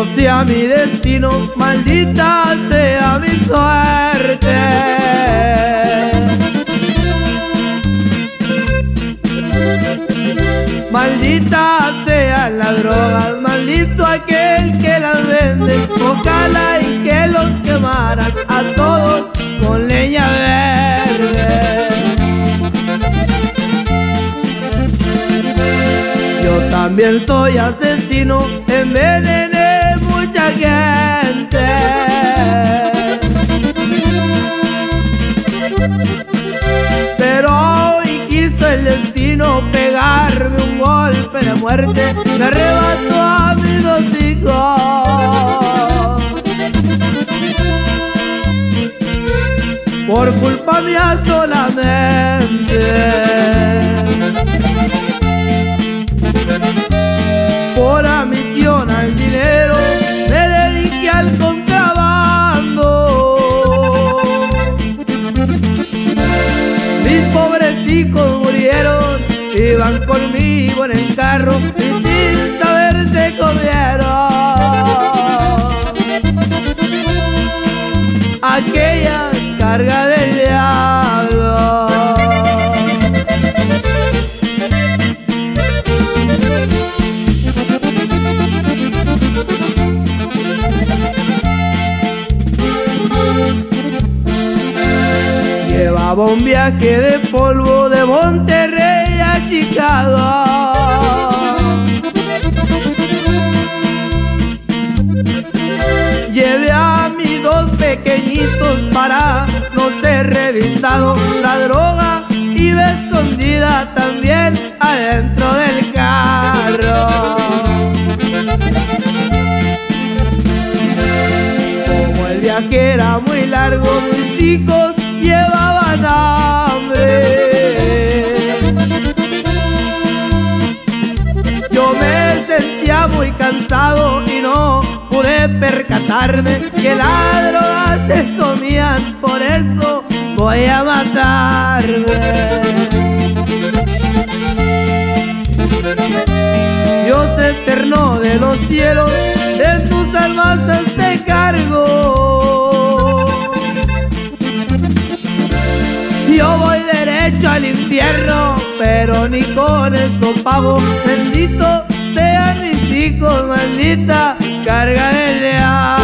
maldito sea mi destino, maldita sea mi suerte. Maldita sean las drogas, maldito aquel que las vende. Ojalá y que los quemaran a todos con leña verde. Yo también soy asesino, envenené mucha gente. Pero hoy quiso el destino pegarme un golpe de muerte. Me arrebató a mis dos hijos por culpa mía solamente. Por ambición al dinero me dediqué al contrabando. Mis pobres hijos murieron, iban conmigo en el carro y sin saber se comieron aquella carga del diablo. Llevaba un viaje de polvo de Monterrey a Chicago. Llevé a mis dos pequeñitos para no ser revisado. La droga iba escondida también adentro del carro. Como el viaje era muy largo, mis hijos llevaban hambre. Yo me sentía muy cansado y no pude percatarme que las drogas se comían, por eso voy a matarme. Dios eterno de los cielos, de tus almas hazte cargo. Yo voy derecho al infierno, pero ni con eso pago. Bendito sean mis hijos, maldita carga del diablo.